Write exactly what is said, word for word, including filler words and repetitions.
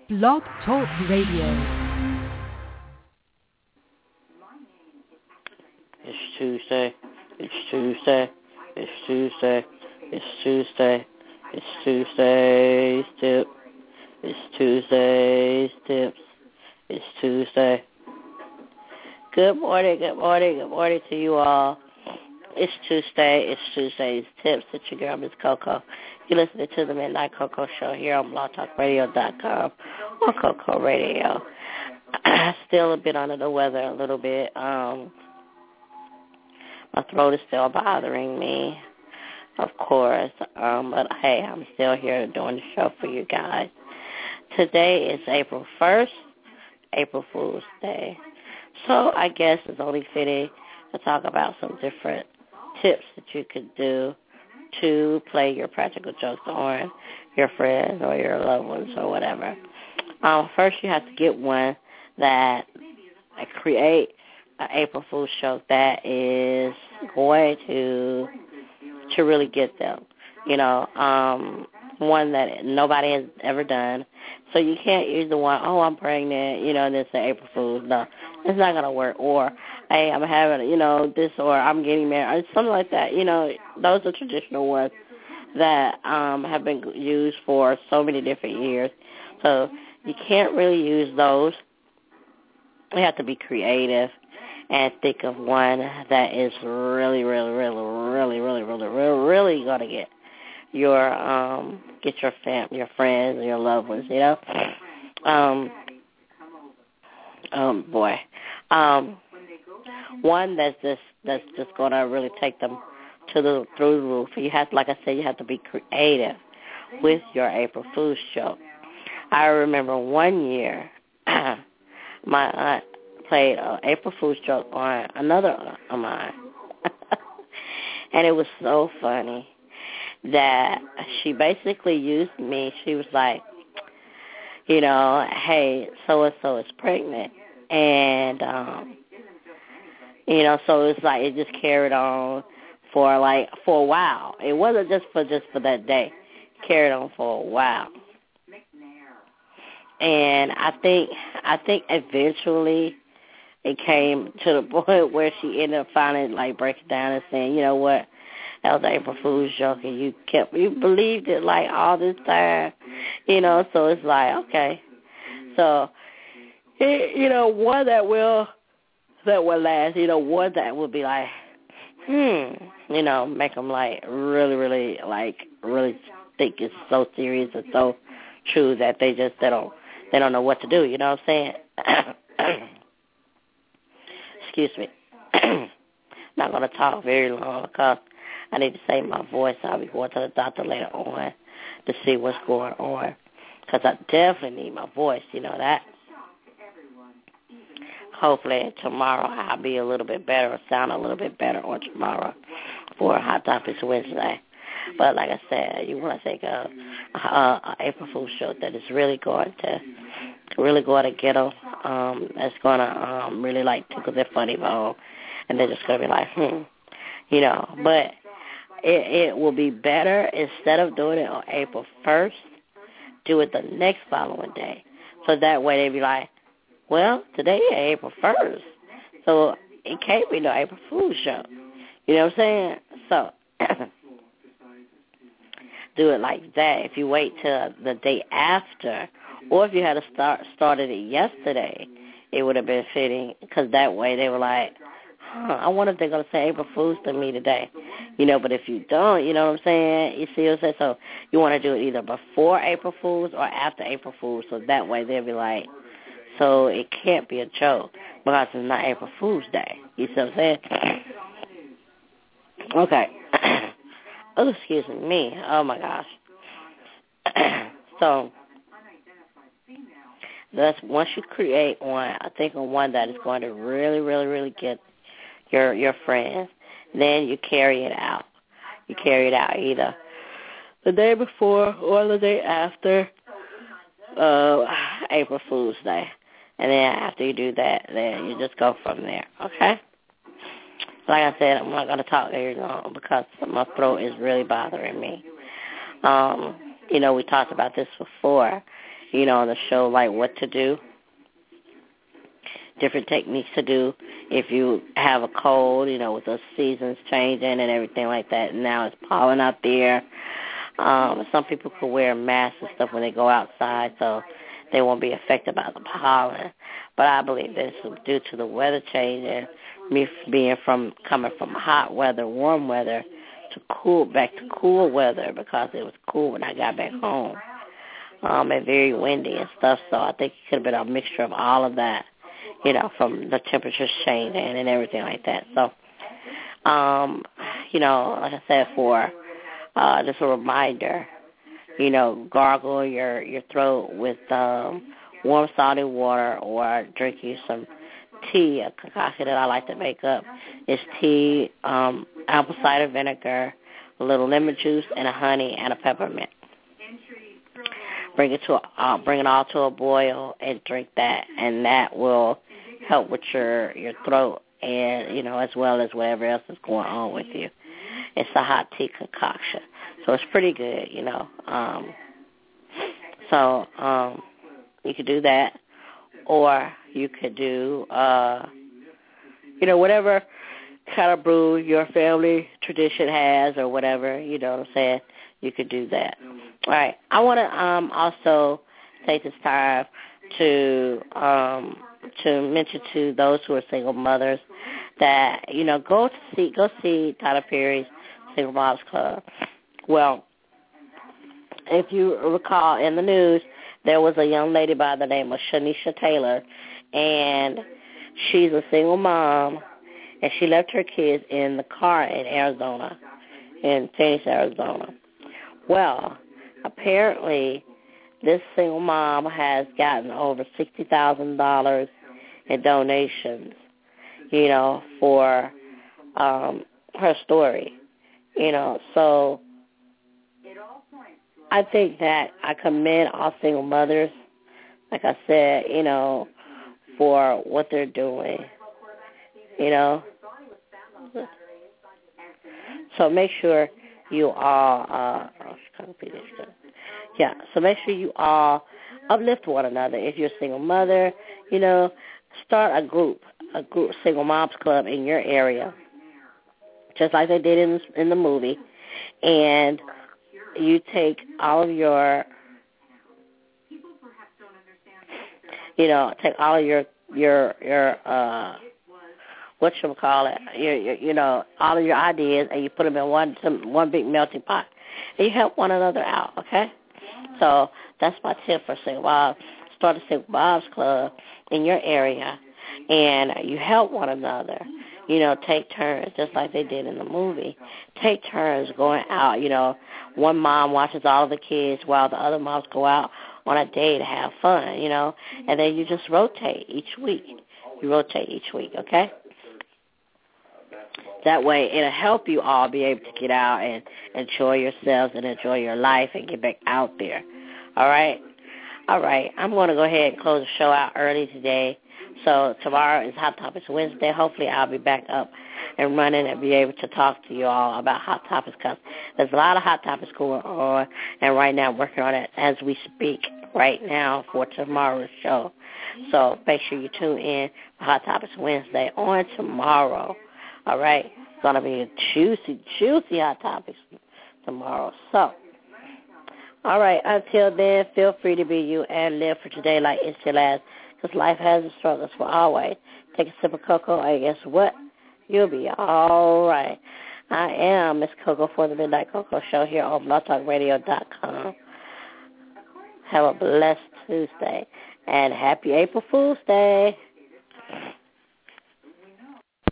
Blog Talk Radio. It's Tuesday. It's Tuesday. It's Tuesday. It's Tuesday. It's Tuesday's tip. It's Tuesday's tips. It's Tuesday. Good morning, good morning, good morning to you all. It's Tuesday. It's Tuesday's tips. It's your girl, Miss Coco. You're listening to the Midnight Coco Show here on blog talk radio dot com or Coco Radio. Still a bit under the weather, a little bit. Um, my throat is still bothering me, of course. Um, but hey, I'm still here doing the show for you guys. Today is April first, April Fool's Day. So I guess it's only fitting to talk about some different tips that you could do to play your practical jokes on your friends or your loved ones or whatever. Um, first, you have to get one that uh, create an April Fool's joke that is going to to really get them. You know, um, one that nobody has ever done. So you can't use the one, oh, I'm pregnant, you know, and it's an April Fool's. No, it's not going to work. Or, hey, I'm having, you know, this, or I'm getting married, or something like that. You know, those are traditional ones that um, have been used for so many different years. So you can't really use those. You have to be creative and think of one that is really, really, really, really, really, really, really, really going to get your um get your fam your friends and your loved ones, you know. Um um boy. Um one that's just that's just gonna really take them to the through the roof. You have to, like I said, you have to be creative with your April Fool's joke. I remember one year my aunt played an April Fool's joke on another aunt of mine. And it was so funny that she basically used me. She was like, you know, hey, so-and-so is pregnant. And, um, you know, so it's like it just carried on for, like, for a while. It wasn't just for just for that day. It carried on for a while. And I think, I think eventually it came to the point where she ended up finally, like, breaking down and saying, you know what, that was April Fool's joke, and you kept, you believed it, like, all this time, you know, so it's like, okay. So, it, you know, one that will, that will last, you know, one that will be like, hmm, you know, make them, like, really, really, like, really think it's so serious and so true that they just, they don't, they don't know what to do, you know what I'm saying? Excuse me. Not going to talk very long because I need to save my voice. I'll be going to the doctor later on to see what's going on because I definitely need my voice, you know that. Hopefully tomorrow I'll be a little bit better or sound a little bit better on tomorrow for Hot Topics Wednesday. But like I said, you want to take a, a, a April Fool's joke that is really going to really going to get them. Um, that's going to um, really like tickle their funny bone, and they're just going to be like, hmm, you know. But it, it will be better instead of doing it on April first, do it the next following day. So that way they be like, well, today is April first, so it can't be no April Fool's show. You know what I'm saying? So do it like that. If you wait till the day after, or if you had to start started it yesterday, it would have been fitting because that way they were like, huh, I wonder if they're going to say April Fool's to me today. You know, but if you don't, you know what I'm saying? You see what I'm saying? So you want to do it either before April Fool's or after April Fool's, so that way they'll be like, so it can't be a joke because it's not April Fool's Day. You see what I'm saying? Okay. Oh, excuse me. Oh, my gosh. So that's once you create one, I think of one that is going to really, really, really get your your friends, then you carry it out. You carry it out either the day before or the day after uh, April Fool's Day. And then after you do that, then you just go from there, okay? Like I said, I'm not going to talk very long because my throat is really bothering me. Um, you know, we talked about this before. you know, on the show, like what to do, different techniques to do if you have a cold, you know, with the seasons changing and everything like that. Now it's pollen out there. Um, some people could wear masks and stuff when they go outside, so they won't be affected by the pollen. But I believe this is due to the weather changing, me being from coming from hot weather, warm weather, to cool back to cool weather because it was cool when I got back home, um, and very windy and stuff. So I think it could have been a mixture of all of that, you know, from the temperatures changing and everything like that. So, um, you know, like I said, for uh, just a reminder, you know, gargle your, your throat with um, warm salty water, or drink you some tea. A concoction that I like to make up is tea, um, apple cider vinegar, a little lemon juice, and a honey and a peppermint. Bring it to a, uh, bring it all to a boil and drink that, and that will help with your your throat and, you know, as well as whatever else is going on with you. It's a hot tea concoction, so it's pretty good, you know. Um, so um, you could do that, or you could do, uh, you know, whatever kind of brew your family tradition has or whatever, you know what I'm saying, you could do that. All right. I want to um, also take this time to um, to mention to those who are single mothers that, you know, go to see go see Tyler Perry's Single Moms Club. Well, if you recall in the news, there was a young lady by the name of Shanisha Taylor, and she's a single mom, and she left her kids in the car in Arizona, in Phoenix, Arizona. Well, apparently, this single mom has gotten over sixty thousand dollars in donations, you know, for um, her story, you know. So I think that I commend all single mothers, like I said, you know, for what they're doing, you know. So make sure you all, uh, oh, yeah, so make sure you all uplift one another. If you're a single mother, you know, start a group, a group, Single Moms Club in your area, just like they did in, in the movie, and you take all of your, you know, take all of your, your, your, uh, what you call it, your, your, you know, all of your ideas, and you put them in one, some, one big melting pot, and you help one another out, okay? So that's my tip for Single Moms. Start a Single Moms Club in your area, and you help one another. You know, take turns, just like they did in the movie. Take turns going out. You know, one mom watches all of the kids while the other moms go out on a day to have fun, you know, and then you just rotate each week. You rotate each week, okay? That way it'll help you all be able to get out and enjoy yourselves and enjoy your life and get back out there. All right? All right. I'm going to go ahead and close the show out early today. So tomorrow is Hot Topics Wednesday. Hopefully I'll be back up and running and be able to talk to you all about Hot Topics, because there's a lot of Hot Topics going on, and right now I'm working on it as we speak right now for tomorrow's show. So make sure you tune in for Hot Topics Wednesday on tomorrow. All right? It's going to be a juicy, juicy Hot Topics tomorrow. So, all right, until then, feel free to be you and live for today like it's your last, because life has its struggles for always. Take a sip of cocoa, and guess what? You'll be all right. I am Miss Coco for the Midnight Coco Show here on blog talk radio dot com. Have a blessed Tuesday, and happy April Fool's Day.